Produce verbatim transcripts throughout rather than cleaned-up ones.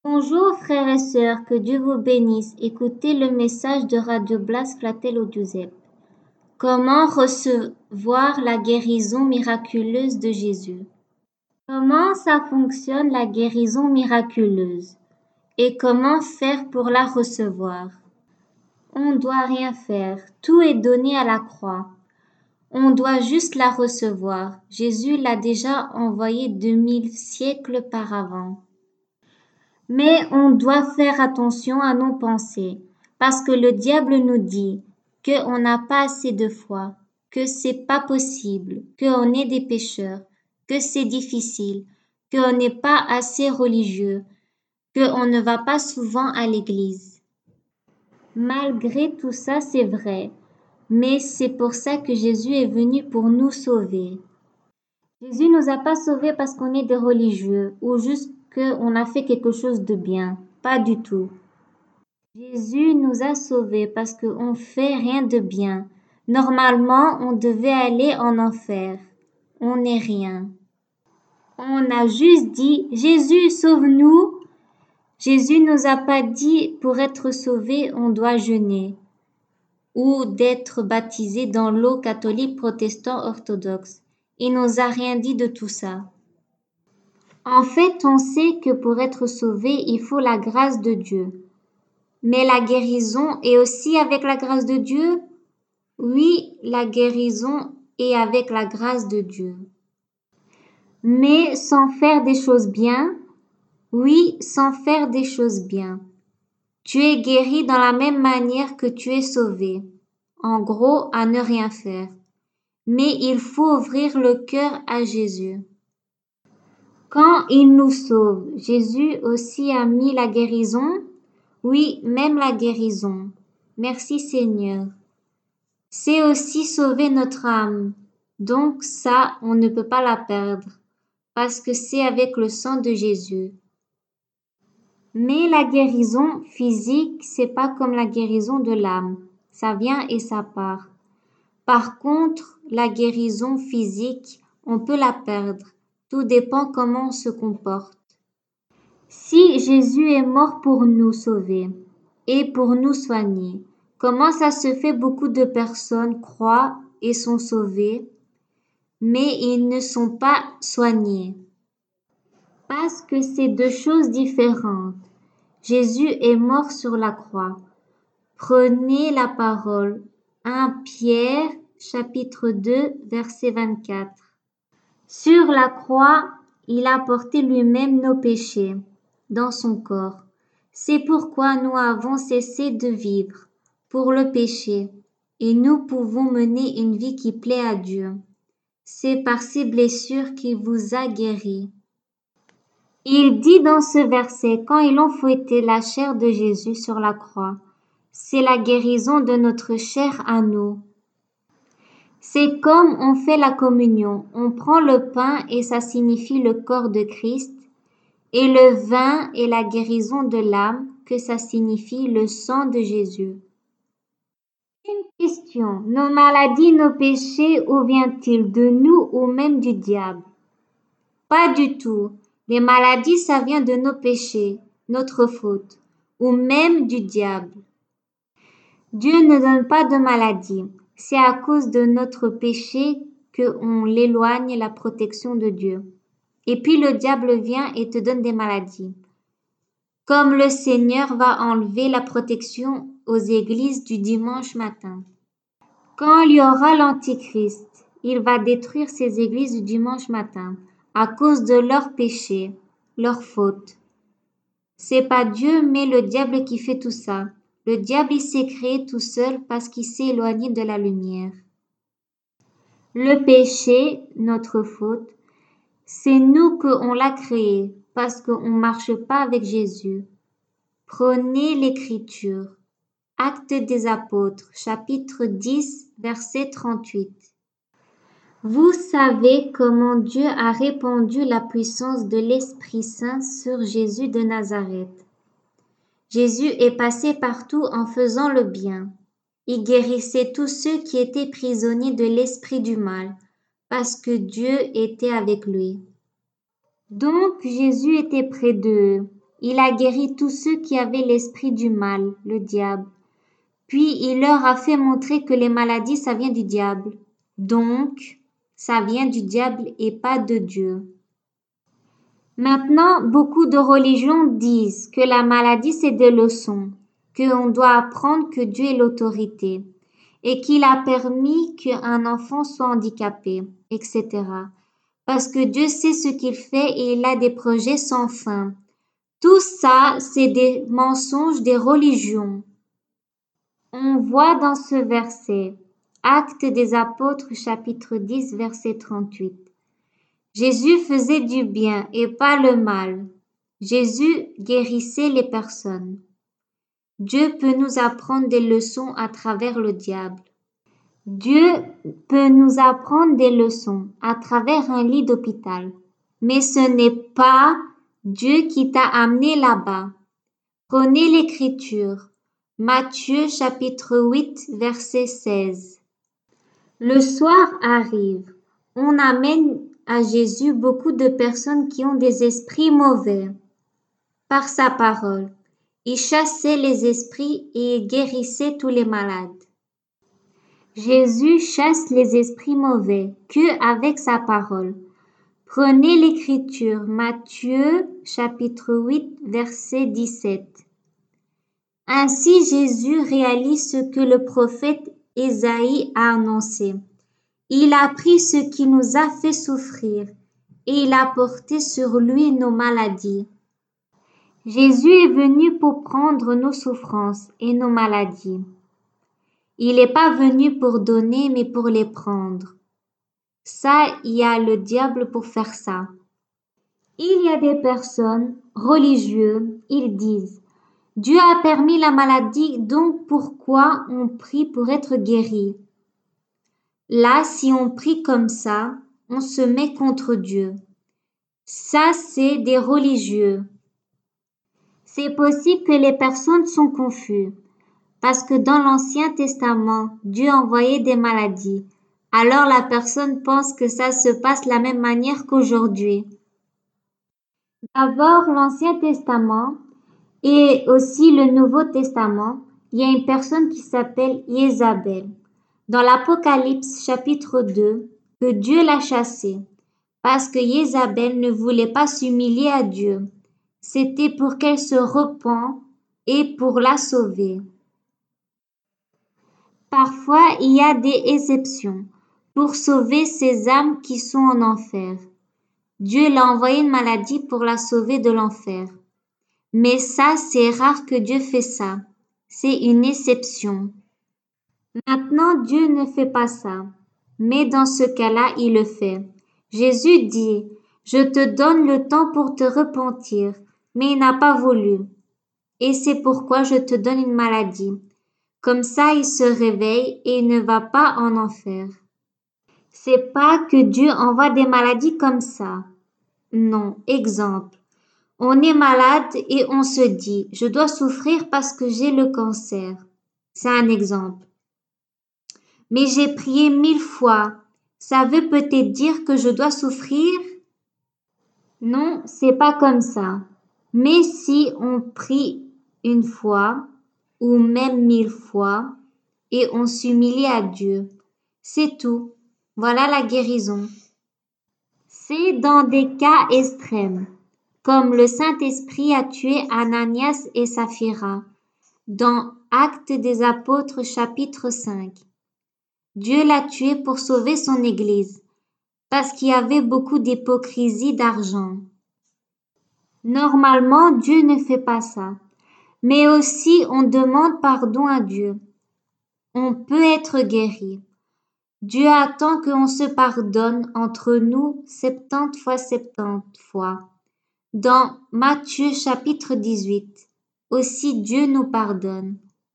Bonjour frères et sœurs, que Dieu vous bénisse. Écoutez le message de Radio Blas Fratello Giuseppe. Comment recevoir la guérison miraculeuse de Jésus? Comment ça fonctionne la guérison miraculeuse? Et comment faire pour la recevoir? On ne doit rien faire, tout est donné à la croix. On doit juste la recevoir. Jésus l'a déjà envoyé deux mille siècles auparavant. Mais on doit faire attention à nos pensées, parce que le diable nous dit qu'on n'a pas assez de foi, que c'est pas possible, qu'on est des pécheurs, que c'est difficile, qu'on n'est pas assez religieux, qu'on ne va pas souvent à l'église. Malgré tout ça, c'est vrai, mais c'est pour ça que Jésus est venu pour nous sauver. Jésus nous a pas sauvés parce qu'on est des religieux ou juste qu'on a fait quelque chose de bien. Pas du tout. Jésus nous a sauvés parce qu'on fait rien de bien. Normalement, on devait aller en enfer. On n'est rien. On a juste dit Jésus, sauve-nous. Jésus nous a pas dit pour être sauvé, on doit jeûner ou d'être baptisé dans l'eau catholique protestant orthodoxe. Il nous a rien dit de tout ça. En fait, on sait que pour être sauvé, il faut la grâce de Dieu. Mais la guérison est aussi avec la grâce de Dieu? Oui, la guérison est avec la grâce de Dieu. Mais sans faire des choses bien? Oui, sans faire des choses bien. Tu es guéri dans la même manière que tu es sauvé. En gros, à ne rien faire. Mais il faut ouvrir le cœur à Jésus. Quand il nous sauve, Jésus aussi a mis la guérison? Oui, même la guérison. Merci Seigneur. C'est aussi sauver notre âme. Donc ça, on ne peut pas la perdre, parce que c'est avec le sang de Jésus. Mais la guérison physique, c'est pas comme la guérison de l'âme. Ça vient et ça part. Par contre, la guérison physique, on peut la perdre. Tout dépend comment on se comporte. Si Jésus est mort pour nous sauver et pour nous soigner, comment ça se fait beaucoup de personnes croient et sont sauvées, mais ils ne sont pas soignés? Parce que c'est deux choses différentes. Jésus est mort sur la croix. Prenez la parole. premier Pierre, chapitre deux, verset vingt-quatre. Sur la croix, il a porté lui-même nos péchés dans son corps. C'est pourquoi nous avons cessé de vivre pour le péché et nous pouvons mener une vie qui plaît à Dieu. C'est par ces blessures qu'il vous a guéris. Il dit dans ce verset, quand ils ont fouetté la chair de Jésus sur la croix, c'est la guérison de notre chair à nous. C'est comme on fait la communion, on prend le pain et ça signifie le corps de Christ, et le vin est la guérison de l'âme, que ça signifie le sang de Jésus. Une question, nos maladies, nos péchés, où viennent-ils, de nous ou même du diable? Pas du tout. Les maladies, ça vient de nos péchés, notre faute, ou même du diable. Dieu ne donne pas de maladie. C'est à cause de notre péché qu'on l'éloigne la protection de Dieu. Et puis le diable vient et te donne des maladies. Comme le Seigneur va enlever la protection aux églises du dimanche matin. Quand il y aura l'Antichrist, il va détruire ces églises du dimanche matin à cause de leurs péchés, leurs fautes. C'est pas Dieu mais le diable qui fait tout ça. Le diable, il s'est créé tout seul parce qu'il s'est éloigné de la lumière. Le péché, notre faute, c'est nous qu'on l'a créé parce qu'on ne marche pas avec Jésus. Prenez l'Écriture. Actes des Apôtres, chapitre dix, verset trente-huit. Vous savez comment Dieu a répandu la puissance de l'Esprit Saint sur Jésus de Nazareth. Jésus est passé partout en faisant le bien. Il guérissait tous ceux qui étaient prisonniers de l'esprit du mal, parce que Dieu était avec lui. Donc Jésus était près d'eux, il a guéri tous ceux qui avaient l'esprit du mal, le diable. Puis il leur a fait montrer que les maladies, ça vient du diable. Donc, ça vient du diable et pas de Dieu. Maintenant, beaucoup de religions disent que la maladie, c'est des leçons, qu'on doit apprendre que Dieu est l'autorité et qu'il a permis qu'un enfant soit handicapé, et cetera. Parce que Dieu sait ce qu'il fait et il a des projets sans fin. Tout ça, c'est des mensonges des religions. On voit dans ce verset, Actes des Apôtres, chapitre dix, verset trente-huit. Jésus faisait du bien et pas le mal. Jésus guérissait les personnes. Dieu peut nous apprendre des leçons à travers le diable. Dieu peut nous apprendre des leçons à travers un lit d'hôpital. Mais ce n'est pas Dieu qui t'a amené là-bas. Prenez l'Écriture. Matthieu chapitre huit, verset seize. Le soir arrive. On amène à Jésus beaucoup de personnes qui ont des esprits mauvais. Par sa parole, il chassait les esprits et guérissait tous les malades. Jésus chasse les esprits mauvais que avec sa parole. Prenez l'Écriture, Matthieu chapitre huit, verset dix-sept. Ainsi Jésus réalise ce que le prophète Ésaïe a annoncé. Il a pris ce qui nous a fait souffrir et il a porté sur lui nos maladies. Jésus est venu pour prendre nos souffrances et nos maladies. Il n'est pas venu pour donner, mais pour les prendre. Ça, il y a le diable pour faire ça. Il y a des personnes religieuses, ils disent, Dieu a permis la maladie, donc pourquoi on prie pour être guéri? Là, si on prie comme ça, on se met contre Dieu. Ça, c'est des religieux. C'est possible que les personnes sont confuses, parce que dans l'Ancien Testament, Dieu envoyait des maladies. Alors la personne pense que ça se passe de la même manière qu'aujourd'hui. D'abord, l'Ancien Testament et aussi le Nouveau Testament, il y a une personne qui s'appelle Jézabel. Dans l'Apocalypse chapitre deux, que Dieu l'a chassée, parce que Jézabel ne voulait pas s'humilier à Dieu. C'était pour qu'elle se repent et pour la sauver. Parfois, il y a des exceptions pour sauver ces âmes qui sont en enfer. Dieu l'a envoyé une maladie pour la sauver de l'enfer. Mais ça, c'est rare que Dieu fait ça. C'est une exception. Maintenant, Dieu ne fait pas ça. Mais dans ce cas-là, il le fait. Jésus dit, « Je te donne le temps pour te repentir. » Mais il n'a pas voulu. Et c'est pourquoi je te donne une maladie. Comme ça, il se réveille et il ne va pas en enfer. C'est pas que Dieu envoie des maladies comme ça. Non, exemple. On est malade et on se dit, je dois souffrir parce que j'ai le cancer. C'est un exemple. Mais j'ai prié mille fois. Ça veut peut-être dire que je dois souffrir? Non, c'est pas comme ça. Mais si on prie une fois, ou même mille fois, et on s'humilie à Dieu, c'est tout. Voilà la guérison. C'est dans des cas extrêmes, comme le Saint-Esprit a tué Ananias et Saphira, dans Actes des Apôtres chapitre cinq. Dieu l'a tué pour sauver son Église, parce qu'il y avait beaucoup d'hypocrisie d'argent. Normalement, Dieu ne fait pas ça, mais aussi on demande pardon à Dieu. On peut être guéri. Dieu attend qu'on se pardonne entre nous septante fois septante fois. Dans Matthieu chapitre dix-huit, aussi Dieu nous pardonne.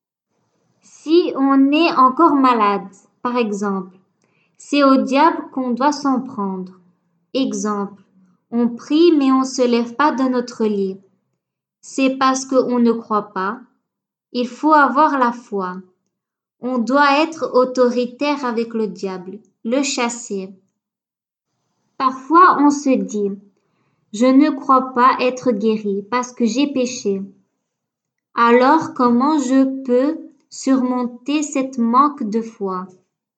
Si on est encore malade, par exemple, c'est au diable qu'on doit s'en prendre. Exemple, on prie mais on ne se lève pas de notre lit. C'est parce qu'on ne croit pas. Il faut avoir la foi. On doit être autoritaire avec le diable, le chasser. Parfois on se dit, Je ne crois pas être guéri parce que j'ai péché. Alors comment je peux surmonter cette manque de foi?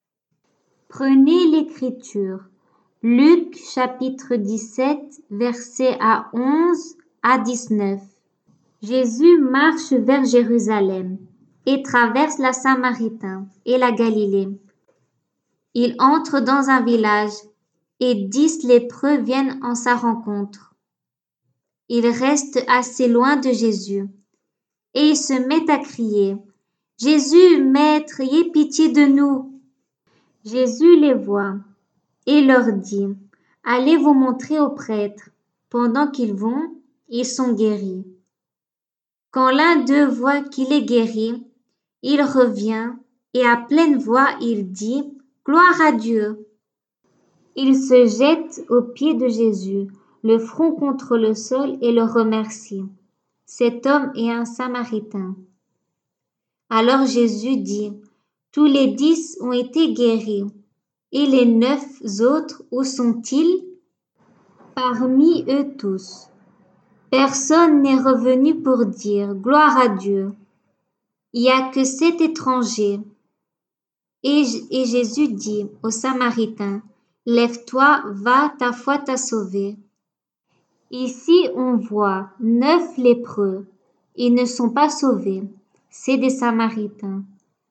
Prenez l'Écriture. Luc chapitre dix-sept, versets à onze à dix-neuf. Jésus marche vers Jérusalem et traverse la Samaritaine et la Galilée. Il entre dans un village et dix lépreux viennent en sa rencontre. Ils restent assez loin de Jésus et ils se mettent à crier: Jésus, Maître, aie pitié de nous. Jésus les voit et leur dit: Allez vous montrer aux prêtres. Pendant qu'ils vont, ils sont guéris. Quand l'un d'eux voit qu'il est guéri, il revient et à pleine voix il dit: Gloire à Dieu. Il se jette aux pieds de Jésus, le front contre le sol et le remercie. Cet homme est un Samaritain. Alors Jésus dit: Tous les dix ont été guéris. Et les neuf autres, où sont-ils? Parmi eux tous, personne n'est revenu pour dire gloire à Dieu. Il n'y a que cet étranger. Et, et Jésus dit aux Samaritains: Lève-toi, va, ta foi t'a sauvé. Ici, on voit neuf lépreux. Ils ne sont pas sauvés. C'est des Samaritains.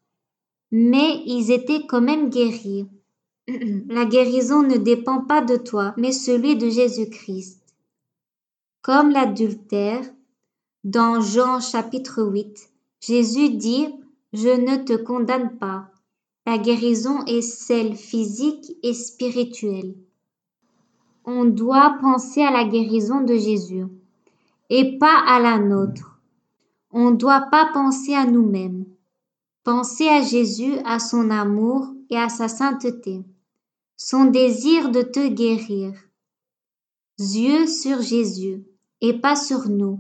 Mais ils étaient quand même guéris. La guérison ne dépend pas de toi, mais celui de Jésus-Christ. Comme l'adultère, dans Jean chapitre huit, Jésus dit: Je ne te condamne pas. La guérison est celle physique et spirituelle. On doit penser à la guérison de Jésus et pas à la nôtre. On ne doit pas penser à nous-mêmes. Penser à Jésus, à son amour et à sa sainteté. Son désir de te guérir. Yeux sur Jésus et pas sur nous.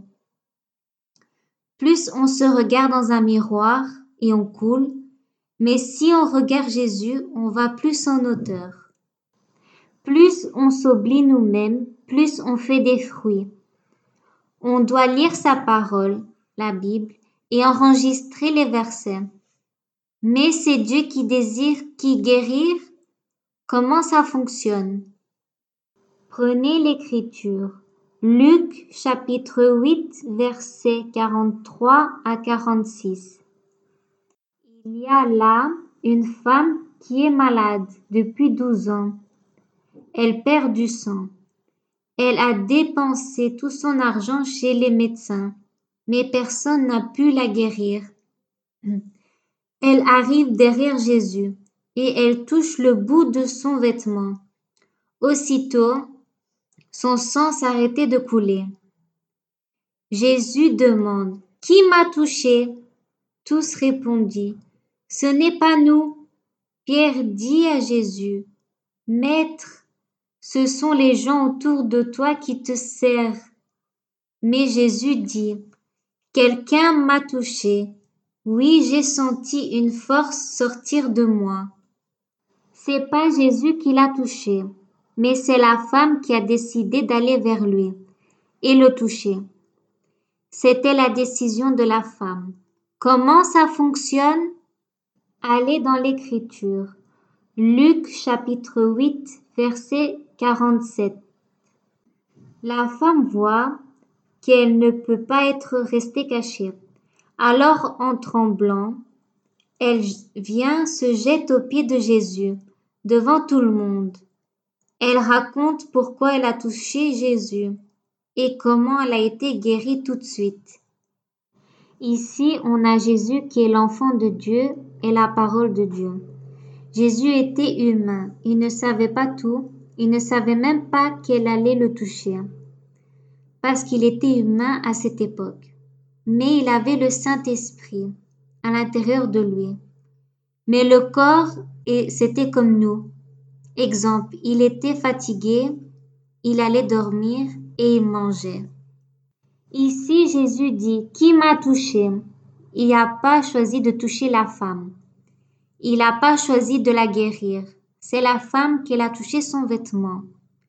Plus on se regarde dans un miroir et on coule, mais si on regarde Jésus, on va plus en hauteur. Plus on s'oublie nous-mêmes, plus on fait des fruits. On doit lire sa parole, la Bible, et enregistrer les versets. Mais c'est Dieu qui désire qui guérir. Comment ça fonctionne? Prenez l'Écriture. Luc chapitre huit, versets quarante-trois à quarante-six. Il y a là une femme qui est malade depuis douze ans. Elle perd du sang. Elle a dépensé tout son argent chez les médecins, mais personne n'a pu la guérir. Elle arrive derrière Jésus et elle touche le bout de son vêtement. Aussitôt, son sang s'arrêtait de couler. Jésus demande: Qui m'a touché? Tous répondirent: Ce n'est pas nous. Pierre dit à Jésus: Maître, ce sont les gens autour de toi qui te serrent. Mais Jésus dit: Quelqu'un m'a touché. Oui, j'ai senti une force sortir de moi. C'est pas Jésus qui l'a touché, mais c'est la femme qui a décidé d'aller vers lui et le toucher. C'était la décision de la femme. Comment ça fonctionne? Allez dans l'Écriture. Luc chapitre huit, verset quarante-sept. La femme voit qu'elle ne peut pas être restée cachée. Alors, en tremblant, elle vient se jette aux pieds de Jésus, devant tout le monde. Elle raconte pourquoi elle a touché Jésus et comment elle a été guérie tout de suite. Ici, on a Jésus qui est l'enfant de Dieu et la parole de Dieu. Jésus était humain, il ne savait pas tout, il ne savait même pas qu'elle allait le toucher, parce qu'il était humain à cette époque. Mais il avait le Saint-Esprit à l'intérieur de lui. Mais le corps, c'était comme nous. Exemple, il était fatigué, il allait dormir et il mangeait. Ici, Jésus dit: Qui m'a touché? Il n'a pas choisi de toucher la femme. Il n'a pas choisi de la guérir. C'est la femme qui a touché son vêtement.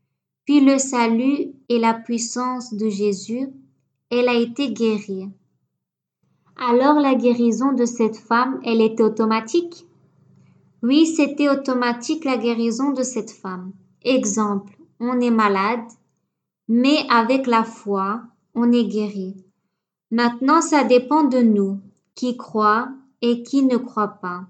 puis le salut et la puissance de Jésus, elle a été guérie. Alors la guérison de cette femme, elle était automatique? Oui, c'était automatique la guérison de cette femme. Exemple, on est malade, mais avec la foi, on est guéri. Maintenant, ça dépend de nous, qui croit et qui ne croit pas.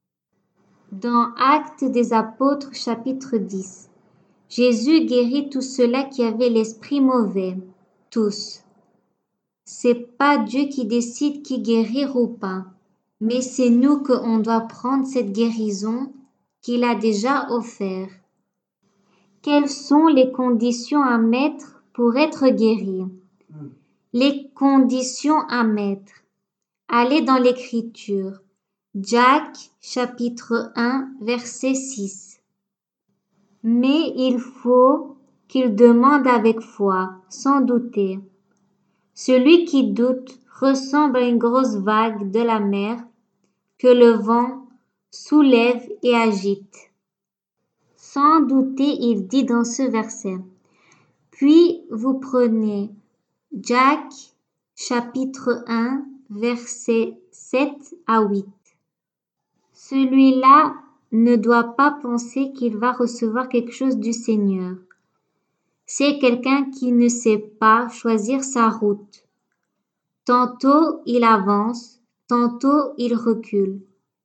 Dans Actes des Apôtres, chapitre dix, Jésus guérit tous ceux-là qui avaient l'esprit mauvais, tous. C'est pas Dieu qui décide qui guérir ou pas, mais c'est nous qu'on doit prendre cette guérison qu'il a déjà offerte. Quelles sont les conditions à mettre pour être guéri? Les conditions à mettre. Allez dans l'Écriture. Jacques, chapitre un, verset six. Mais il faut qu'il demande avec foi, sans douter. Celui qui doute ressemble à une grosse vague de la mer que le vent soulève et agite. Sans douter, il dit dans ce verset. Puis vous prenez Jacques, chapitre un, versets sept à huit. Celui-là ne doit pas penser qu'il va recevoir quelque chose du Seigneur. C'est quelqu'un qui ne sait pas choisir sa route. Tantôt il avance, tantôt il recule.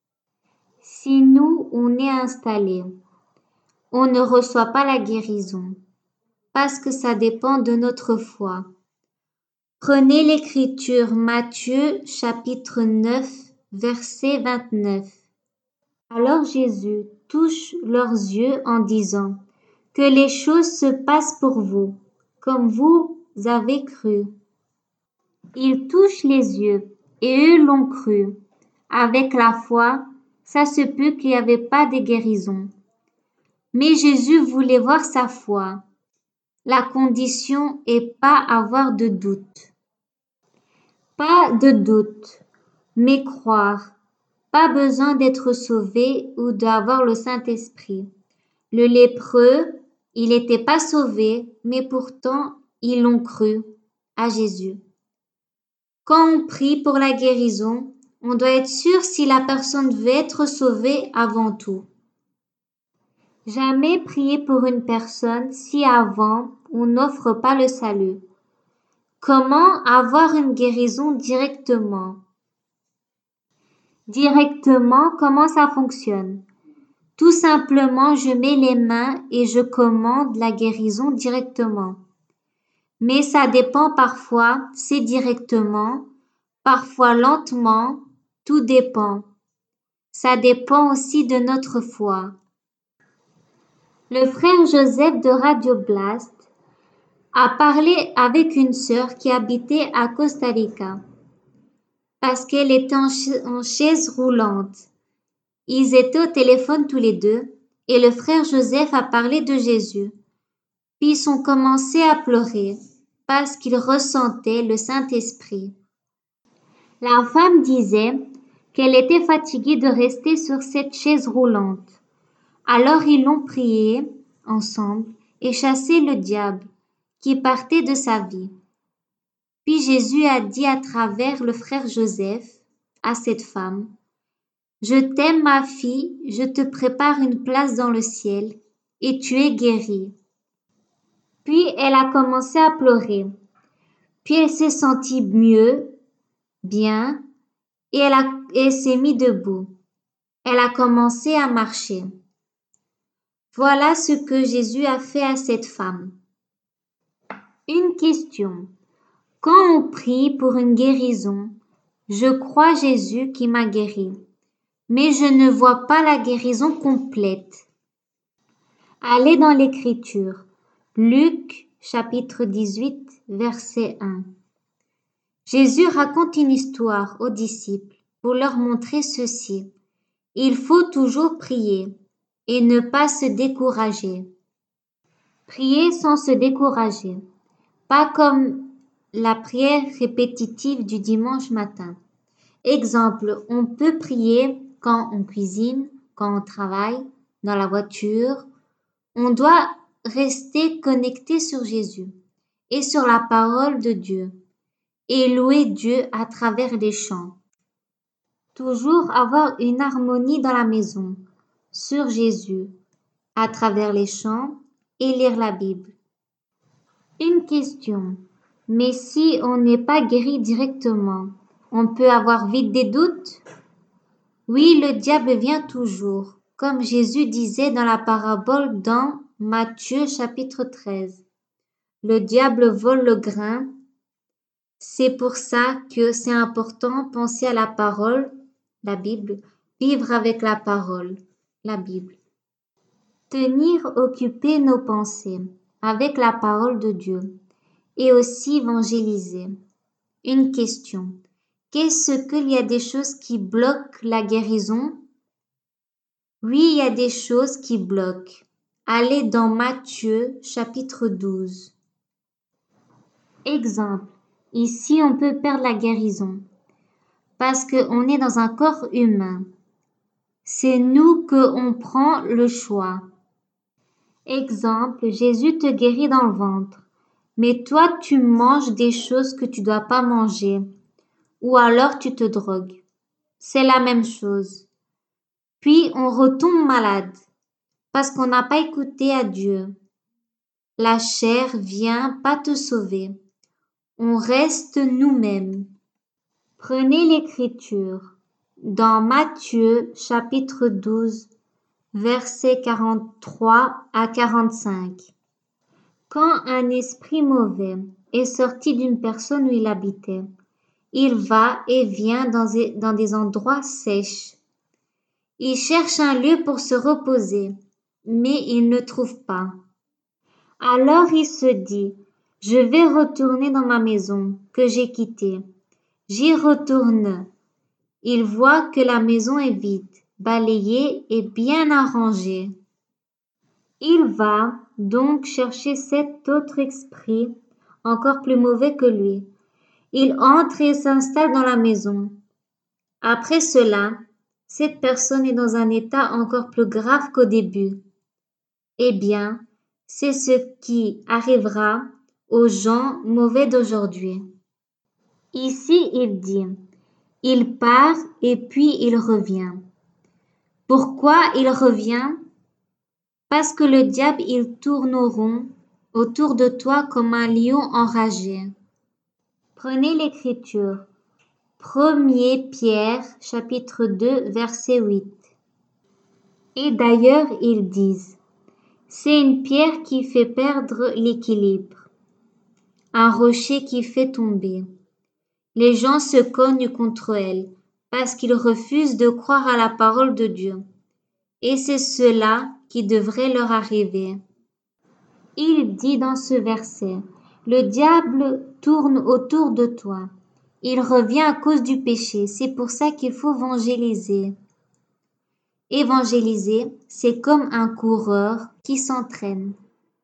Si nous, on est installé, on ne reçoit pas la guérison, parce que ça dépend de notre foi. Prenez l'Écriture Matthieu chapitre neuf, verset vingt-neuf. Alors Jésus touche leurs yeux en disant, que les choses se passent pour vous, comme vous avez cru. Il touche les yeux, et eux l'ont cru. Avec la foi, ça se peut qu'il n'y avait pas de guérison. Mais Jésus voulait voir sa foi. La condition est pas avoir de doute. Pas de doute, mais croire. Pas besoin d'être sauvé ou d'avoir le Saint-Esprit. Le lépreux, il n'était pas sauvé, mais pourtant, ils l'ont cru à Jésus. Quand on prie pour la guérison, on doit être sûr si la personne veut être sauvée avant tout. Jamais prier pour une personne si avant on n'offre pas le salut. Comment avoir une guérison directement? Directement, comment ça fonctionne? Tout simplement, je mets les mains et je commande la guérison directement. Mais ça dépend parfois, c'est directement, parfois lentement, tout dépend. Ça dépend aussi de notre foi. Le frère Joseph de Radio Blast a parlé avec une sœur qui habitait à Costa Rica parce qu'elle était en, ch- en chaise roulante. Ils étaient au téléphone tous les deux et le frère Joseph a parlé de Jésus. Puis ils ont commencé à pleurer parce qu'ils ressentaient le Saint-Esprit. La femme disait qu'elle était fatiguée de rester sur cette chaise roulante. Alors ils l'ont prié ensemble et chassé le diable qui partait de sa vie. Puis Jésus a dit à travers le frère Joseph à cette femme, « Je t'aime ma fille, je te prépare une place dans le ciel et tu es guérie. » Puis elle a commencé à pleurer. Puis elle s'est sentie mieux, bien, et elle, a, elle s'est mise debout. Elle a commencé à marcher. Voilà ce que Jésus a fait à cette femme. Une question. Quand on prie pour une guérison, je crois Jésus qui m'a guéri, mais je ne vois pas la guérison complète. Allez dans l'Écriture. Luc chapitre dix-huit, verset un. Jésus raconte une histoire aux disciples pour leur montrer ceci. Il faut toujours prier et ne pas se décourager. Prier sans se décourager, pas comme la prière répétitive du dimanche matin. Exemple, on peut prier quand on cuisine, quand on travaille, dans la voiture. On doit rester connecté sur Jésus et sur la parole de Dieu et louer Dieu à travers les chants. Toujours avoir une harmonie dans la maison sur Jésus à travers les chants et lire la Bible. Une question. Mais si on n'est pas guéri directement, on peut avoir vite des doutes? Oui, le diable vient toujours, comme Jésus disait dans la parabole dans Matthieu chapitre treize. Le diable vole le grain. C'est pour ça que c'est important de penser à la parole, la Bible, vivre avec la parole, la Bible. Tenir occupé nos pensées avec la parole de Dieu et aussi évangéliser. Une question. Qu'est-ce qu'il y a des choses qui bloquent la guérison? Oui, il y a des choses qui bloquent. Allez dans Matthieu chapitre douze. Exemple. Ici, on peut perdre la guérison parce qu'on est dans un corps humain. C'est nous qu'on prend le choix. Exemple, Jésus te guérit dans le ventre, mais toi, tu manges des choses que tu dois pas manger, ou alors tu te drogues. C'est la même chose. Puis, on retombe malade parce qu'on n'a pas écouté à Dieu. La chair vient pas te sauver. On reste nous-mêmes. Prenez l'écriture dans Matthieu chapitre douze, versets quarante-trois à quarante-cinq. Quand un esprit mauvais est sorti d'une personne où il habitait, il va et vient dans des, dans des endroits sèches. Il cherche un lieu pour se reposer, mais il ne trouve pas. Alors il se dit, je vais retourner dans ma maison que j'ai quittée. J'y retourne. Il voit que la maison est vide, balayée et bien arrangée. Il va donc chercher cet autre esprit, encore plus mauvais que lui. Il entre et s'installe dans la maison. Après cela, cette personne est dans un état encore plus grave qu'au début. Eh bien, c'est ce qui arrivera aux gens mauvais d'aujourd'hui. Ici, il dit, il part et puis il revient. Pourquoi il revient? Parce que le diable, il tourne au rond autour de toi comme un lion enragé. Prenez l'écriture. premier Pierre, chapitre deux, verset huit. Et d'ailleurs, ils disent, c'est une pierre qui fait perdre l'équilibre, un rocher qui fait tomber. Les gens se cognent contre elle parce qu'ils refusent de croire à la parole de Dieu. Et c'est cela qui devrait leur arriver. Il dit dans ce verset, le diable tourne autour de toi. Il revient à cause du péché. C'est pour ça qu'il faut évangéliser. Évangéliser, c'est comme un coureur qui s'entraîne.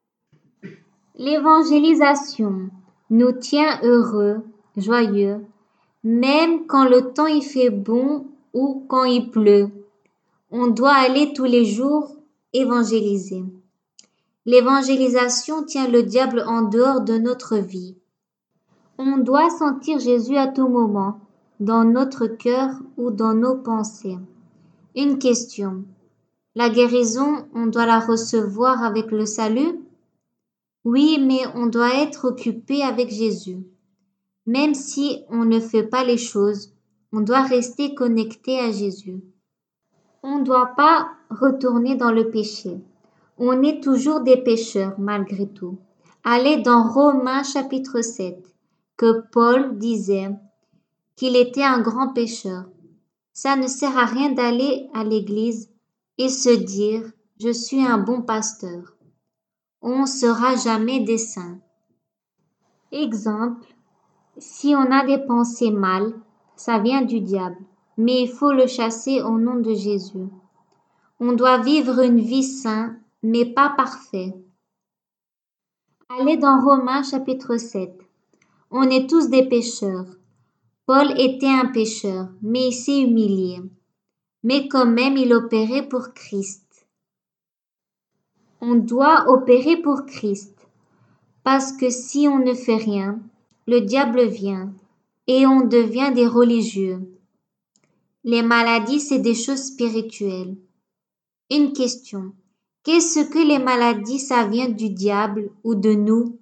L'évangélisation nous tient heureux, joyeux, même quand le temps il fait bon ou quand il pleut. On doit aller tous les jours évangéliser. L'évangélisation tient le diable en dehors de notre vie. On doit sentir Jésus à tout moment, dans notre cœur ou dans nos pensées. Une question. La guérison, on doit la recevoir avec le salut? Oui, mais on doit être occupé avec Jésus. Même si on ne fait pas les choses, on doit rester connecté à Jésus. On ne doit pas retourner dans le péché. On est toujours des pécheurs malgré tout. Allez dans Romains chapitre sept, que Paul disait qu'il était un grand pécheur. Ça ne sert à rien d'aller à l'église et se dire « je suis un bon pasteur ». On ne sera jamais des saints. Exemple, si on a des pensées mal, ça vient du diable, mais il faut le chasser au nom de Jésus. On doit vivre une vie sainte, mais pas parfaite. Allez dans Romains chapitre sept. On est tous des pécheurs. Paul était un pécheur, mais il s'est humilié. Mais quand même, il opérait pour Christ. On doit opérer pour Christ, parce que si on ne fait rien, le diable vient et on devient des religieux. Les maladies, c'est des choses spirituelles. Une question. Qu'est-ce que les maladies, ça vient du diable ou de nous?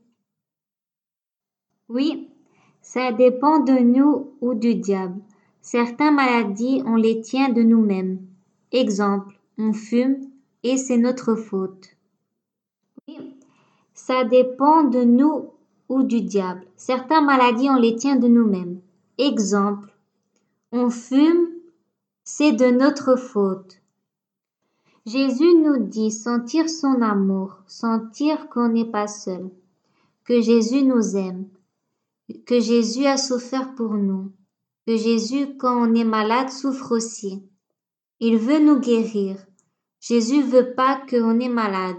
Oui, ça dépend de nous ou du diable. Certaines maladies, on les tient de nous-mêmes. Exemple, on fume et c'est notre faute. Oui, ça dépend de nous ou du diable. Certaines maladies, on les tient de nous-mêmes. Exemple, on fume, c'est de notre faute. Jésus nous dit sentir son amour, sentir qu'on n'est pas seul, que Jésus nous aime, que Jésus a souffert pour nous, que Jésus, quand on est malade, souffre aussi. Il veut nous guérir. Jésus veut pas qu'on est malade.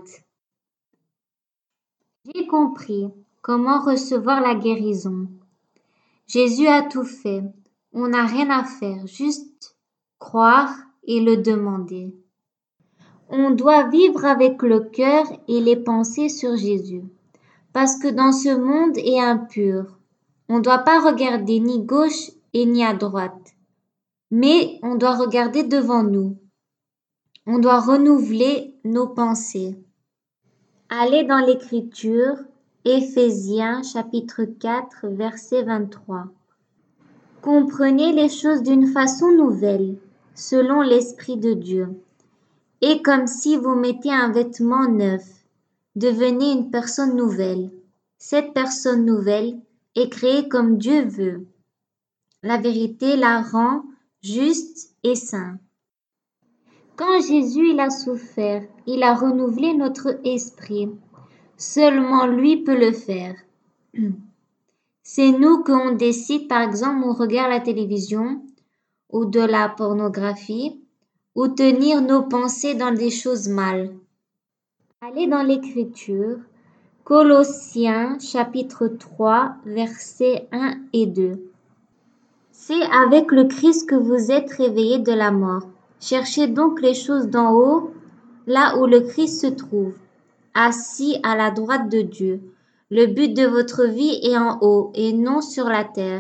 J'ai compris comment recevoir la guérison. Jésus a tout fait. On n'a rien à faire, juste croire et le demander. On doit vivre avec le cœur et les pensées sur Jésus, parce que dans ce monde est impur, on ne doit pas regarder ni gauche et ni à droite, mais on doit regarder devant nous. On doit renouveler nos pensées. Allez dans l'Écriture, Éphésiens chapitre quatre, verset vingt-trois. Comprenez les choses d'une façon nouvelle, selon l'Esprit de Dieu. Et comme si vous mettez un vêtement neuf, devenez une personne nouvelle. Cette personne nouvelle est créée comme Dieu veut. La vérité la rend juste et sainte. Quand Jésus il a souffert, il a renouvelé notre esprit. Seulement lui peut le faire. C'est nous qu'on décide, par exemple, on regarde la télévision ou de la pornographie, ou tenir nos pensées dans des choses mal. Allez dans l'Écriture, Colossiens chapitre trois, versets un et deux. C'est avec le Christ que vous êtes réveillés de la mort. Cherchez donc les choses d'en haut, là où le Christ se trouve, assis à la droite de Dieu. Le but de votre vie est en haut et non sur la terre.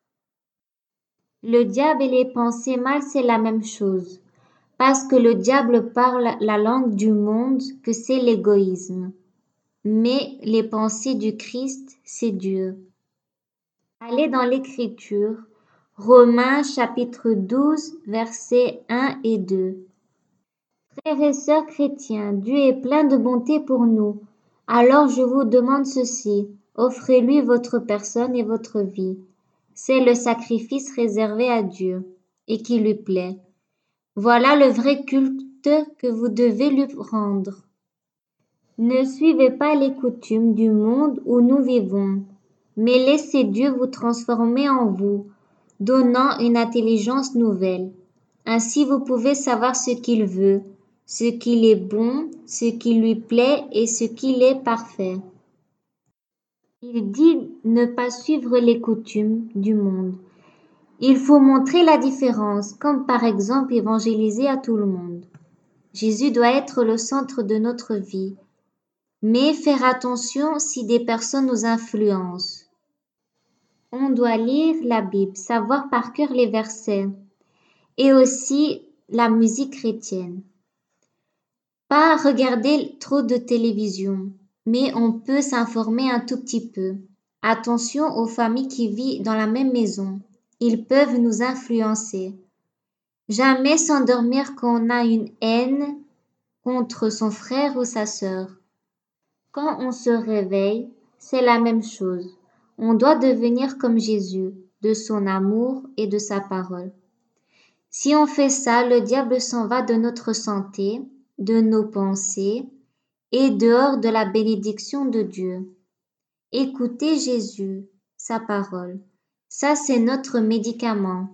Le diable et les pensées mal, c'est la même chose. Parce que le diable parle la langue du monde, que c'est l'égoïsme. Mais les pensées du Christ, c'est Dieu. Allez dans l'Écriture, Romains chapitre douze, versets un et deux. Frères et sœurs chrétiens, Dieu est plein de bonté pour nous. Alors je vous demande ceci, offrez-lui votre personne et votre vie. C'est le sacrifice réservé à Dieu et qui lui plaît. Voilà le vrai culte que vous devez lui rendre. Ne suivez pas les coutumes du monde où nous vivons, mais laissez Dieu vous transformer en vous, donnant une intelligence nouvelle. Ainsi vous pouvez savoir ce qu'il veut, ce qu'il est bon, ce qui lui plaît et ce qu'il est parfait. Il dit ne pas suivre les coutumes du monde. Il faut montrer la différence, comme par exemple évangéliser à tout le monde. Jésus doit être le centre de notre vie, mais faire attention si des personnes nous influencent. On doit lire la Bible, savoir par cœur les versets, et aussi la musique chrétienne. Pas regarder trop de télévision, mais on peut s'informer un tout petit peu. Attention aux familles qui vivent dans la même maison. Ils peuvent nous influencer. Jamais s'endormir quand on a une haine contre son frère ou sa sœur. Quand on se réveille, c'est la même chose. On doit devenir comme Jésus, de son amour et de sa parole. Si on fait ça, le diable s'en va de notre santé, de nos pensées et dehors de la bénédiction de Dieu. Écoutez Jésus, sa parole. Ça, c'est notre médicament.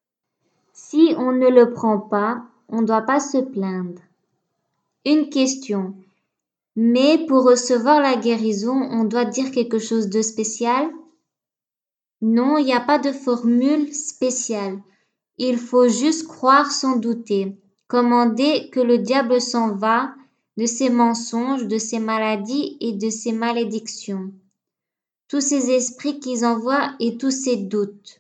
Si on ne le prend pas, on ne doit pas se plaindre. Une question. Mais pour recevoir la guérison, on doit dire quelque chose de spécial? Non, il n'y a pas de formule spéciale. Il faut juste croire sans douter. Commander que le diable s'en va, de ses mensonges, de ses maladies et de ses malédictions, tous ces esprits qu'ils envoient et tous ces doutes,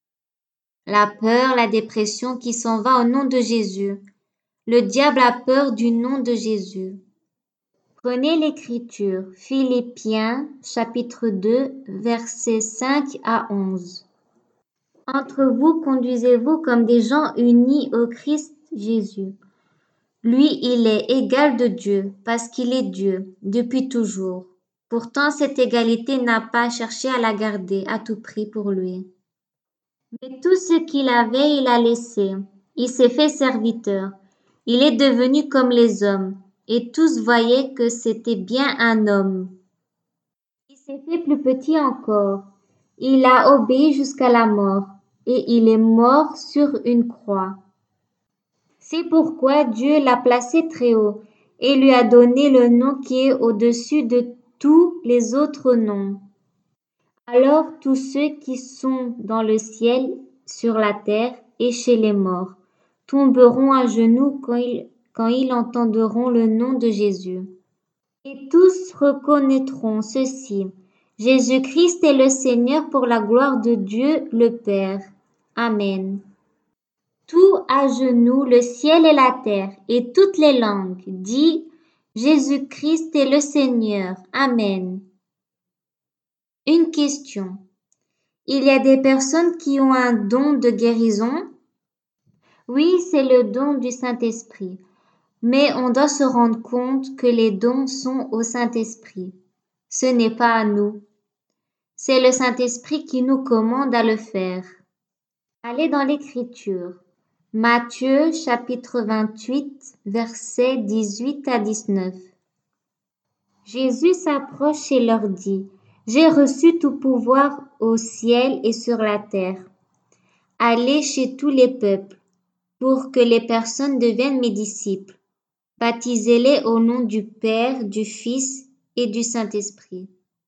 la peur, la dépression qui s'en va au nom de Jésus. Le diable a peur du nom de Jésus. Prenez l'Écriture, Philippiens chapitre deux, versets cinq à onze. Entre vous, conduisez-vous comme des gens unis au Christ Jésus. Lui, il est égal de Dieu, parce qu'il est Dieu, depuis toujours. Pourtant, cette égalité n'a pas cherché à la garder à tout prix pour lui. Mais tout ce qu'il avait, il a laissé. Il s'est fait serviteur. Il est devenu comme les hommes, et tous voyaient que c'était bien un homme. Il s'est fait plus petit encore. Il a obéi jusqu'à la mort, et il est mort sur une croix. C'est pourquoi Dieu l'a placé très haut et lui a donné le nom qui est au-dessus de tous les autres noms. Alors tous ceux qui sont dans le ciel, sur la terre et chez les morts tomberont à genoux quand ils, quand ils entendront le nom de Jésus. Et tous reconnaîtront ceci: Jésus-Christ est le Seigneur, pour la gloire de Dieu le Père. Amen. Tout à genoux, le ciel et la terre, et toutes les langues, dit: Jésus-Christ est le Seigneur. Amen. Une question. Il y a des personnes qui ont un don de guérison? Oui, c'est le don du Saint-Esprit. Mais on doit se rendre compte que les dons sont au Saint-Esprit. Ce n'est pas à nous. C'est le Saint-Esprit qui nous commande à le faire. Allez dans l'Écriture. Matthieu chapitre vingt-huit, versets dix-huit à dix-neuf. Jésus s'approche et leur dit: J'ai reçu tout pouvoir au ciel et sur la terre. Allez chez tous les peuples, pour que les personnes deviennent mes disciples. Baptisez-les au nom du Père, du Fils et du Saint-Esprit.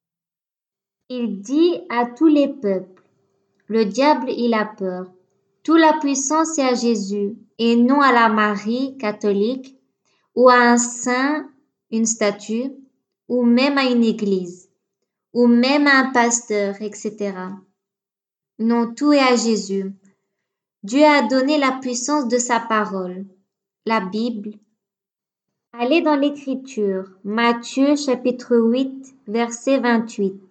Il dit à tous les peuples. Le diable, il a peur. Toute la puissance est à Jésus, et non à la Marie catholique, ou à un saint, une statue, ou même à une église, ou même à un pasteur, et cetera. Non, tout est à Jésus. Dieu a donné la puissance de sa parole, la Bible. Allez dans l'Écriture, Matthieu chapitre huit, verset vingt-huit.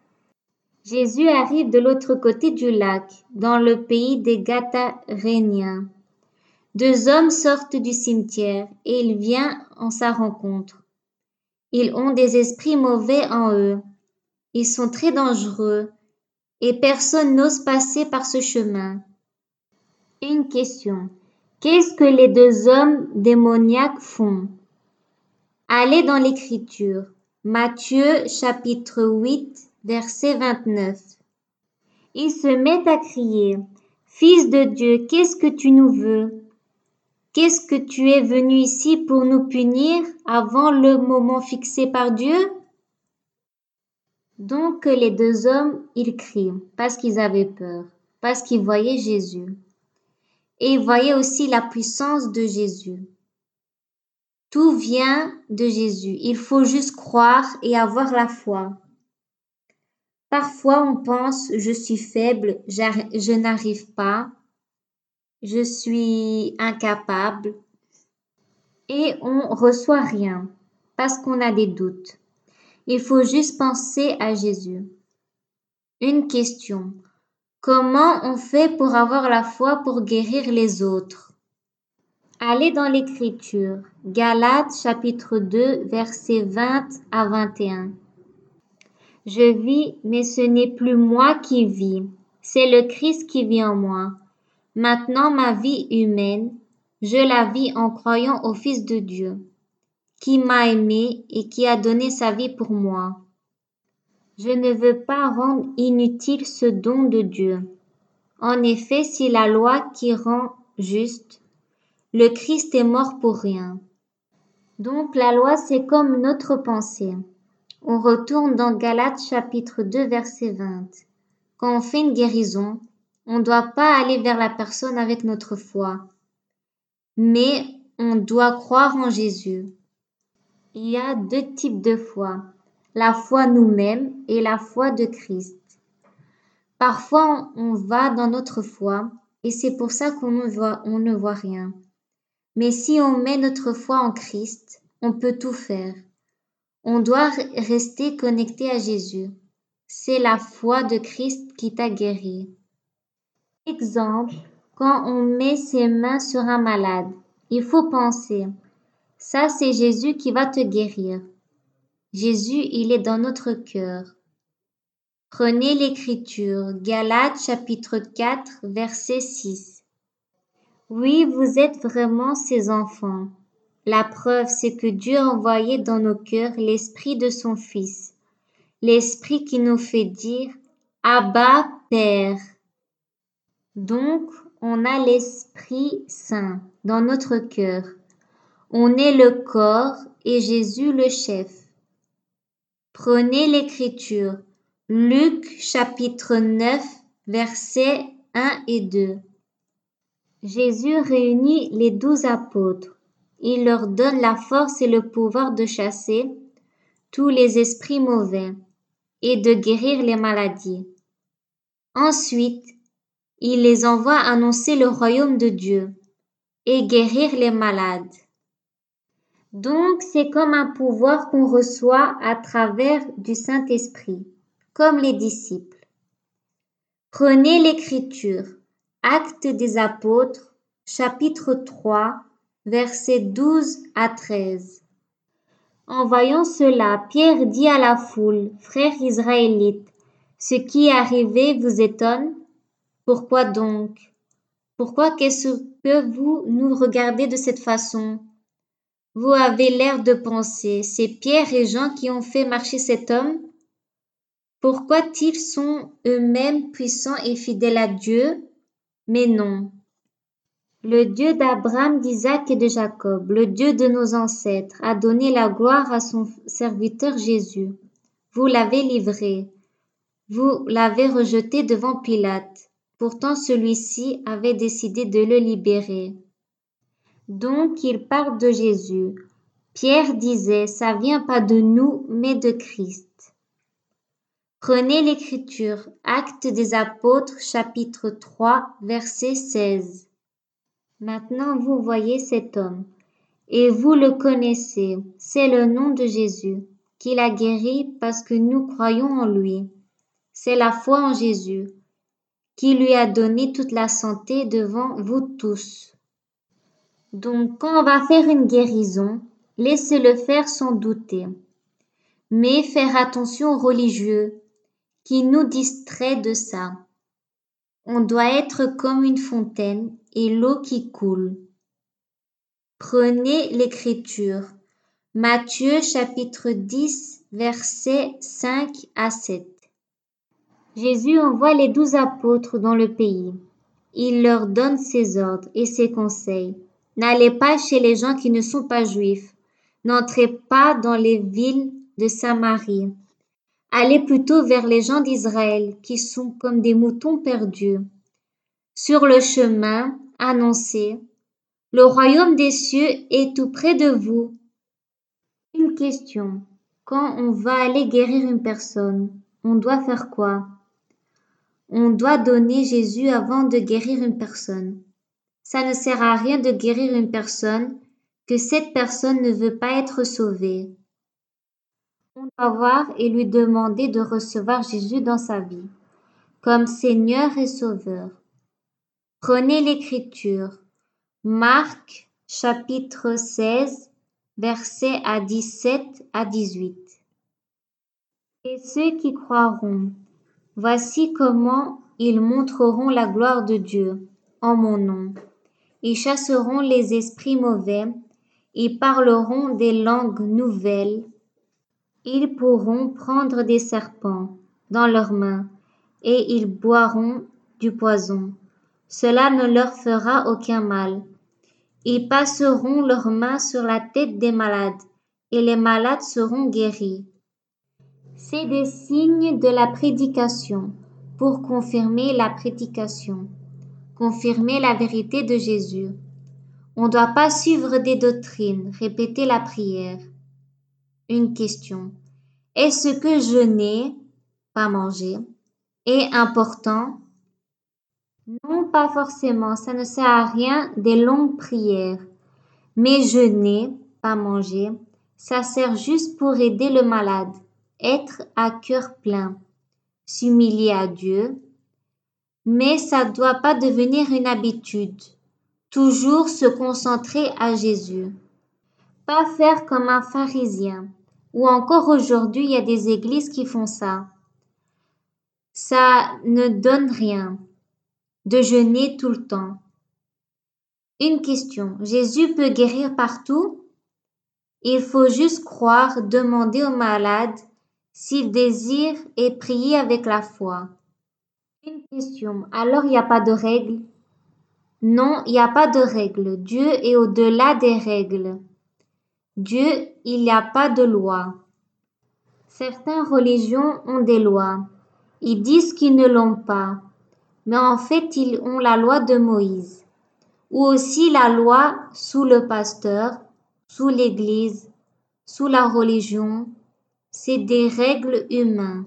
Jésus arrive de l'autre côté du lac, dans le pays des Gadaréniens. Deux hommes sortent du cimetière et il vient en sa rencontre. Ils ont des esprits mauvais en eux. Ils sont très dangereux et personne n'ose passer par ce chemin. Une question. Qu'est-ce que les deux hommes démoniaques font? Allez dans l'Écriture. Matthieu chapitre huit, verset vingt-neuf. Ils se mettent à crier: Fils de Dieu, qu'est-ce que tu nous veux? Qu'est-ce que tu es venu ici pour nous punir avant le moment fixé par Dieu? Donc les deux hommes, ils crient parce qu'ils avaient peur, parce qu'ils voyaient Jésus. Et ils voyaient aussi la puissance de Jésus. Tout vient de Jésus. Il faut juste croire et avoir la foi. Parfois on pense: je suis faible, je n'arrive pas, je suis incapable. Et on reçoit rien parce qu'on a des doutes. Il faut juste penser à Jésus. Une question. Comment on fait pour avoir la foi pour guérir les autres? Allez dans l'Écriture. Galates chapitre deux, versets vingt à vingt et un. Je vis, mais ce n'est plus moi qui vis, c'est le Christ qui vit en moi. Maintenant ma vie humaine, je la vis en croyant au Fils de Dieu, qui m'a aimé et qui a donné sa vie pour moi. Je ne veux pas rendre inutile ce don de Dieu. En effet, si la loi qui rend juste, le Christ est mort pour rien. Donc la loi, c'est comme notre pensée. On retourne dans Galates chapitre deux, verset vingt. Quand on fait une guérison, on ne doit pas aller vers la personne avec notre foi, mais on doit croire en Jésus. Il y a deux types de foi, la foi nous-mêmes et la foi de Christ. Parfois, on va dans notre foi et c'est pour ça qu'on ne voit, on ne voit rien. Mais si on met notre foi en Christ, on peut tout faire. On doit rester connecté à Jésus. C'est la foi de Christ qui t'a guéri. Exemple, quand on met ses mains sur un malade, il faut penser, ça c'est Jésus qui va te guérir. Jésus, il est dans notre cœur. Prenez l'Écriture, Galates chapitre quatre, verset six. Oui, vous êtes vraiment ses enfants. La preuve, c'est que Dieu a envoyé dans nos cœurs l'Esprit de son Fils, l'Esprit qui nous fait dire « Abba, Père ». Donc, on a l'Esprit Saint dans notre cœur. On est le corps et Jésus le chef. Prenez l'Écriture, Luc chapitre neuf, versets un et deux. Jésus réunit les douze apôtres. Il leur donne la force et le pouvoir de chasser tous les esprits mauvais et de guérir les maladies. Ensuite, il les envoie annoncer le royaume de Dieu et guérir les malades. Donc, c'est comme un pouvoir qu'on reçoit à travers du Saint-Esprit, comme les disciples. Prenez l'Écriture, Actes des Apôtres, chapitre trois, versets douze à treize. En voyant cela, Pierre dit à la foule, « Frères israélites, ce qui est arrivé vous étonne? Pourquoi donc? Pourquoi qu'est-ce que vous nous regardez de cette façon? Vous avez l'air de penser, c'est Pierre et Jean qui ont fait marcher cet homme? Pourquoi ils sont eux-mêmes puissants et fidèles à Dieu? Mais non. Le Dieu d'Abraham, d'Isaac et de Jacob, le Dieu de nos ancêtres, a donné la gloire à son serviteur Jésus. Vous l'avez livré. Vous l'avez rejeté devant Pilate. Pourtant, celui-ci avait décidé de le libérer. Donc, il parle de Jésus. Pierre disait, ça vient pas de nous, mais de Christ. Prenez l'Écriture, Actes des Apôtres, chapitre trois, verset seize. Maintenant, vous voyez cet homme, et vous le connaissez. C'est le nom de Jésus, qu'il a guéri parce que nous croyons en lui. C'est la foi en Jésus, qui lui a donné toute la santé devant vous tous. Donc, quand on va faire une guérison, laissez-le faire sans douter. Mais faire attention aux religieux qui nous distraient de ça. On doit être comme une fontaine et l'eau qui coule. Prenez l'Écriture. Matthieu chapitre dix, versets cinq à sept. Jésus envoie les douze apôtres dans le pays. Il leur donne ses ordres et ses conseils. N'allez pas chez les gens qui ne sont pas juifs. N'entrez pas dans les villes de Samarie. Allez plutôt vers les gens d'Israël qui sont comme des moutons perdus. Sur le chemin, annoncez, le royaume des cieux est tout près de vous. Une question. Quand on va aller guérir une personne, on doit faire quoi? On doit donner Jésus avant de guérir une personne. Ça ne sert à rien de guérir une personne que cette personne ne veut pas être sauvée. On doit voir et lui demander de recevoir Jésus dans sa vie, comme Seigneur et Sauveur. Prenez l'Écriture, Marc chapitre seize, versets à dix-sept à dix-huit. Et ceux qui croiront, voici comment ils montreront la gloire de Dieu en mon nom. Ils chasseront les esprits mauvais, ils parleront des langues nouvelles. Ils pourront prendre des serpents dans leurs mains et ils boiront du poison. Cela ne leur fera aucun mal. Ils passeront leurs mains sur la tête des malades et les malades seront guéris. C'est des signes de la prédication pour confirmer la prédication, confirmer la vérité de Jésus. On ne doit pas suivre des doctrines, répéter la prière. Une question. Est-ce que jeûner, pas manger, est important? Non, pas forcément. Ça ne sert à rien des longues prières. Mais jeûner, pas manger, ça sert juste pour aider le malade, être à cœur plein, s'humilier à Dieu. Mais ça ne doit pas devenir une habitude. Toujours se concentrer à Jésus. Pas faire comme un pharisien. Ou encore aujourd'hui, il y a des églises qui font ça. Ça ne donne rien de jeûner tout le temps. Une question. Jésus peut guérir partout? Il faut juste croire, demander au malade s'il désire et prier avec la foi. Une question. Alors il n'y a pas de règle? Non, il n'y a pas de règle. Dieu est au-delà des règles. Dieu, il n'y a pas de loi. Certaines religions ont des lois. Ils disent qu'ils ne l'ont pas. Mais en fait, ils ont la loi de Moïse. Ou aussi la loi sous le pasteur, sous l'église, sous la religion. C'est des règles humaines.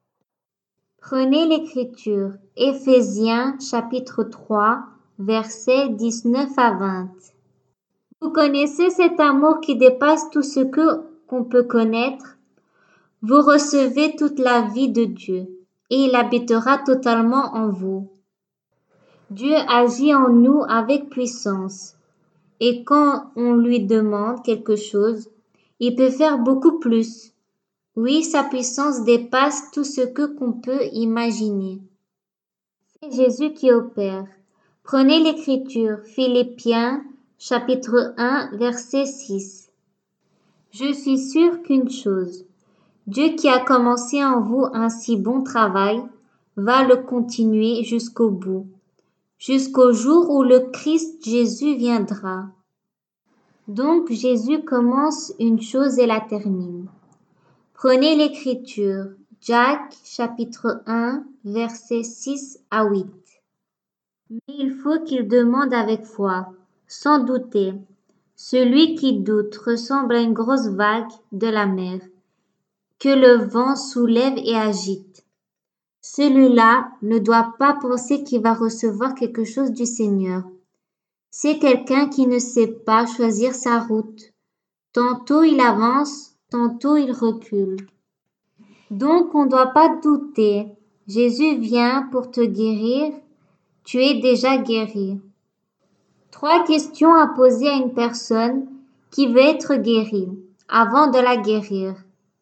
Prenez l'écriture. Éphésiens chapitre trois, versets dix-neuf à vingt. Vous connaissez cet amour qui dépasse tout ce que qu'on peut connaître? Vous recevez toute la vie de Dieu et il habitera totalement en vous. Dieu agit en nous avec puissance et quand on lui demande quelque chose, il peut faire beaucoup plus. Oui, sa puissance dépasse tout ce que qu'on peut imaginer. C'est Jésus qui opère. Prenez l'écriture, Philippiens chapitre un, verset six. Je suis sûre qu'une chose, Dieu qui a commencé en vous un si bon travail, va le continuer jusqu'au bout, jusqu'au jour où le Christ Jésus viendra. Donc Jésus commence une chose et la termine. Prenez l'écriture, Jacques chapitre un, versets six à huit. Mais il faut qu'il demande avec foi, sans douter. Celui qui doute ressemble à une grosse vague de la mer, que le vent soulève et agite. Celui-là ne doit pas penser qu'il va recevoir quelque chose du Seigneur. C'est quelqu'un qui ne sait pas choisir sa route. Tantôt il avance, tantôt il recule. Donc on ne doit pas douter. Jésus vient pour te guérir. Tu es déjà guéri. Trois questions à poser à une personne qui veut être guérie avant de la guérir.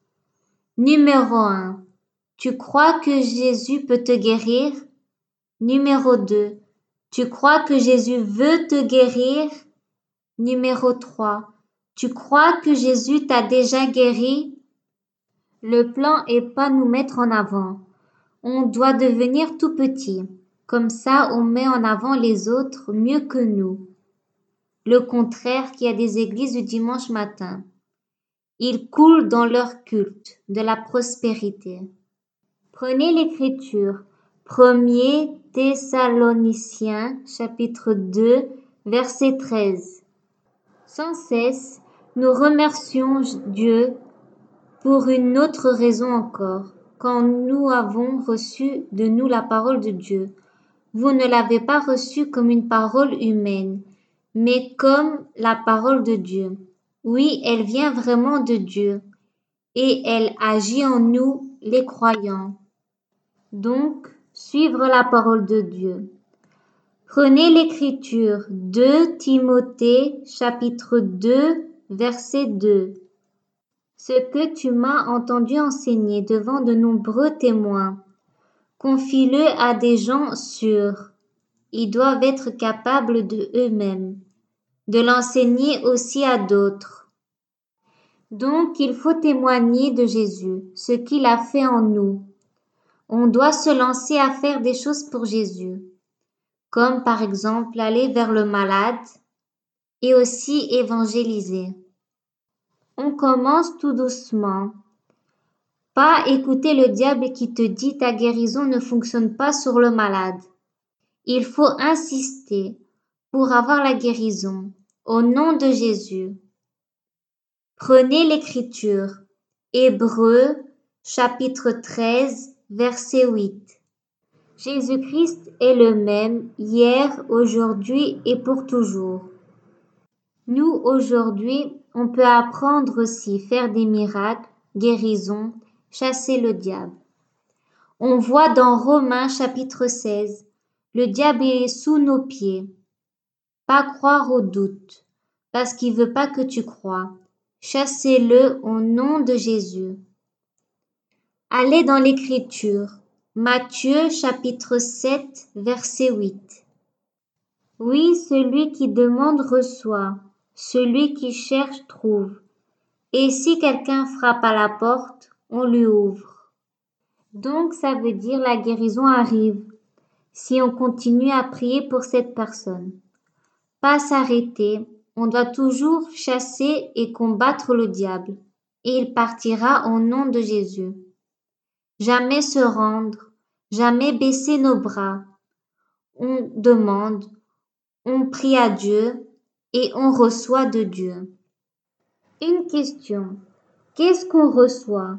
Numéro un. Tu crois que Jésus peut te guérir? Numéro deux. Tu crois que Jésus veut te guérir? Numéro trois. Tu crois que Jésus t'a déjà guéri? Le plan est pas nous mettre en avant. On doit devenir tout petit. Comme ça, on met en avant les autres mieux que nous. Le contraire qu'il y a des églises du dimanche matin. Ils coulent dans leur culte de la prospérité. Prenez l'écriture. Premier Thessaloniciens chapitre deux, verset treize. Sans cesse, nous remercions Dieu pour une autre raison encore, quand nous avons reçu de nous la parole de Dieu. Vous ne l'avez pas reçue comme une parole humaine, mais comme la parole de Dieu. Oui, elle vient vraiment de Dieu et elle agit en nous, les croyants. Donc, suivre la parole de Dieu. Prenez l'écriture, deux Timothée chapitre deux, verset deux. Ce que tu m'as entendu enseigner devant de nombreux témoins, confie-le à des gens sûrs. Ils doivent être capables de eux-mêmes, de l'enseigner aussi à d'autres. Donc, il faut témoigner de Jésus, ce qu'il a fait en nous. On doit se lancer à faire des choses pour Jésus, comme par exemple aller vers le malade et aussi évangéliser. On commence tout doucement. Pas écouter le diable qui te dit ta guérison ne fonctionne pas sur le malade. Il faut insister pour avoir la guérison au nom de Jésus. Prenez l'écriture. Hébreux, chapitre treize, verset huit. Jésus-Christ est le même hier, aujourd'hui et pour toujours. Nous, aujourd'hui, on peut apprendre aussi, faire des miracles, guérisons, chasser le diable. On voit dans Romains chapitre seize, le diable est sous nos pieds. Pas croire au doute, parce qu'il veut pas que tu crois. Chassez-le au nom de Jésus. Allez dans l'écriture. Matthieu chapitre sept, verset huit. Oui, celui qui demande reçoit, celui qui cherche trouve. Et si quelqu'un frappe à la porte, on lui ouvre. Donc ça veut dire la guérison arrive, si on continue à prier pour cette personne. Pas s'arrêter, on doit toujours chasser et combattre le diable, et il partira au nom de Jésus. Jamais se rendre, jamais baisser nos bras. On demande, on prie à Dieu et on reçoit de Dieu. Une question, qu'est-ce qu'on reçoit?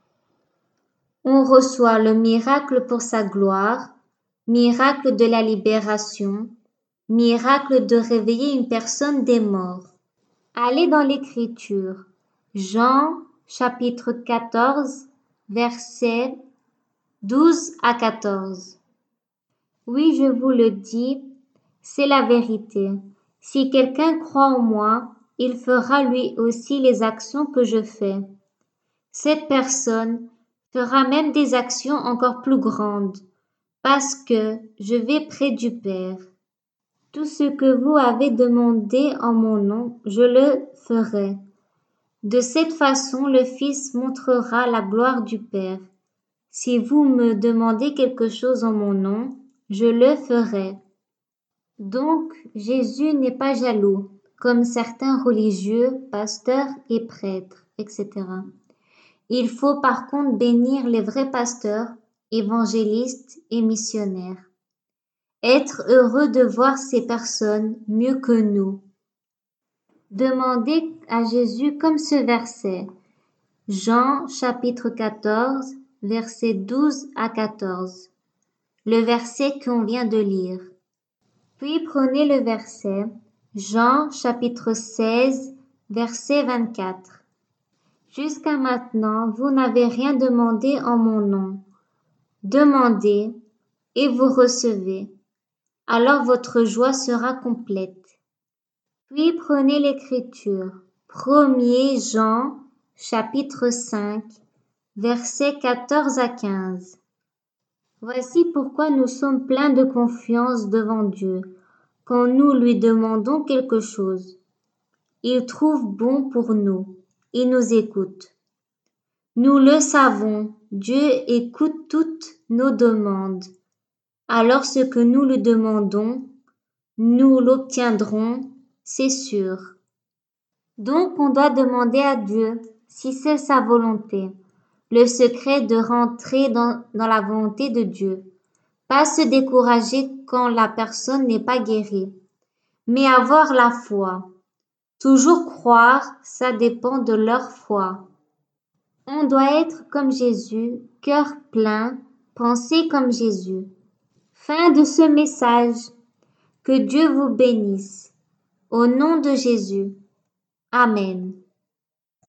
On reçoit le miracle pour sa gloire, miracle de la libération, miracle de réveiller une personne des morts. Allez dans l'écriture. Jean chapitre quatorze, versets douze à quatorze. Oui, je vous le dis, c'est la vérité. Si quelqu'un croit en moi, il fera lui aussi les actions que je fais. Cette personne fera même des actions encore plus grandes, parce que je vais près du Père. Tout ce que vous avez demandé en mon nom, je le ferai. De cette façon, le Fils montrera la gloire du Père. Si vous me demandez quelque chose en mon nom, je le ferai. Donc, Jésus n'est pas jaloux, comme certains religieux, pasteurs et prêtres, et cetera. Il faut par contre bénir les vrais pasteurs, évangélistes et missionnaires. Être heureux de voir ces personnes mieux que nous. Demandez à Jésus comme ce verset. Jean chapitre quatorze, versets douze à quatorze. Le verset qu'on vient de lire. Puis prenez le verset. Jean chapitre seize, verset vingt-quatre. Jusqu'à maintenant, vous n'avez rien demandé en mon nom. Demandez et vous recevez. Alors votre joie sera complète. Puis prenez l'écriture. premier Jean, chapitre cinq, versets quatorze à quinze. Voici pourquoi nous sommes pleins de confiance devant Dieu, quand nous lui demandons quelque chose. Il trouve bon pour nous. Il nous écoute. Nous le savons, Dieu écoute toutes nos demandes. Alors ce que nous lui demandons, nous l'obtiendrons, c'est sûr. Donc on doit demander à Dieu, si c'est sa volonté, le secret de rentrer dans, dans la volonté de Dieu. Pas se décourager quand la personne n'est pas guérie, mais avoir la foi. Toujours croire, ça dépend de leur foi. On doit être comme Jésus, cœur plein, penser comme Jésus. Fin de ce message. Que Dieu vous bénisse. Au nom de Jésus. Amen.